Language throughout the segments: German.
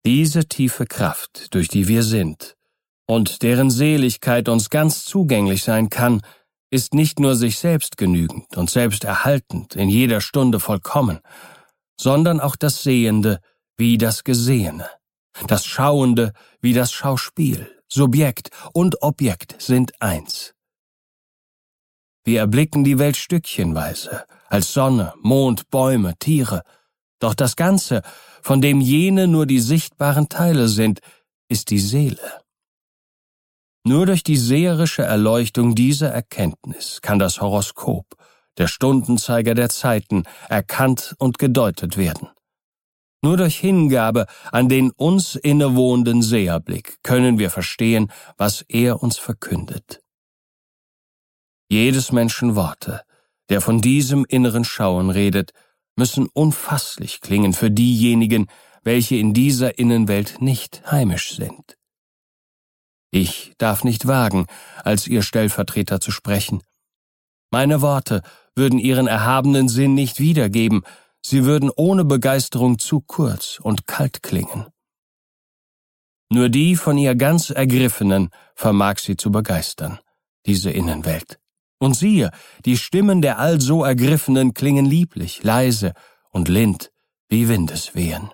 Diese tiefe Kraft, durch die wir sind, und deren Seligkeit uns ganz zugänglich sein kann, ist nicht nur sich selbst genügend und selbsterhaltend, in jeder Stunde vollkommen, sondern auch das Sehende wie das Gesehene, das Schauende wie das Schauspiel. Subjekt und Objekt sind eins. Wir erblicken die Welt stückchenweise, als Sonne, Mond, Bäume, Tiere, doch das Ganze, von dem jene nur die sichtbaren Teile sind, ist die Seele. Nur durch die seherische Erleuchtung dieser Erkenntnis kann das Horoskop, der Stundenzeiger der Zeiten, erkannt und gedeutet werden. Nur durch Hingabe an den uns innewohnenden Seherblick können wir verstehen, was er uns verkündet. Jedes Menschen Worte, der von diesem inneren Schauen redet, müssen unfasslich klingen für diejenigen, welche in dieser Innenwelt nicht heimisch sind. Ich darf nicht wagen, als ihr Stellvertreter zu sprechen. Meine Worte würden ihren erhabenen Sinn nicht wiedergeben, sie würden ohne Begeisterung zu kurz und kalt klingen. Nur die von ihr ganz Ergriffenen vermag sie zu begeistern, diese Innenwelt. Und siehe, die Stimmen der also Ergriffenen klingen lieblich, leise und lind wie Windeswehen.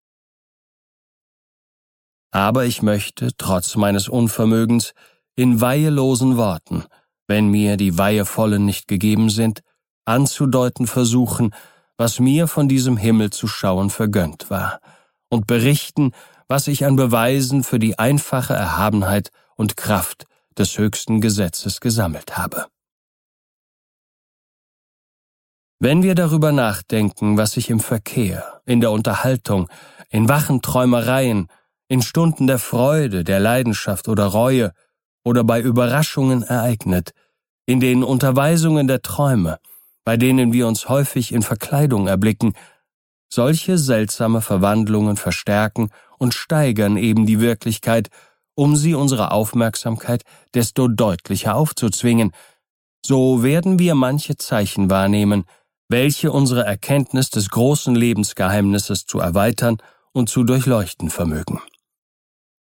Aber ich möchte, trotz meines Unvermögens, in weihelosen Worten, wenn mir die weihevollen nicht gegeben sind, anzudeuten versuchen, was mir von diesem Himmel zu schauen vergönnt war, und berichten, was ich an Beweisen für die einfache Erhabenheit und Kraft des höchsten Gesetzes gesammelt habe. Wenn wir darüber nachdenken, was sich im Verkehr, in der Unterhaltung, in wachen Träumereien, in Stunden der Freude, der Leidenschaft oder Reue oder bei Überraschungen ereignet, in den Unterweisungen der Träume, bei denen wir uns häufig in Verkleidung erblicken, solche seltsame Verwandlungen verstärken und steigern eben die Wirklichkeit, um sie unserer Aufmerksamkeit desto deutlicher aufzuzwingen, so werden wir manche Zeichen wahrnehmen, welche unsere Erkenntnis des großen Lebensgeheimnisses zu erweitern und zu durchleuchten vermögen.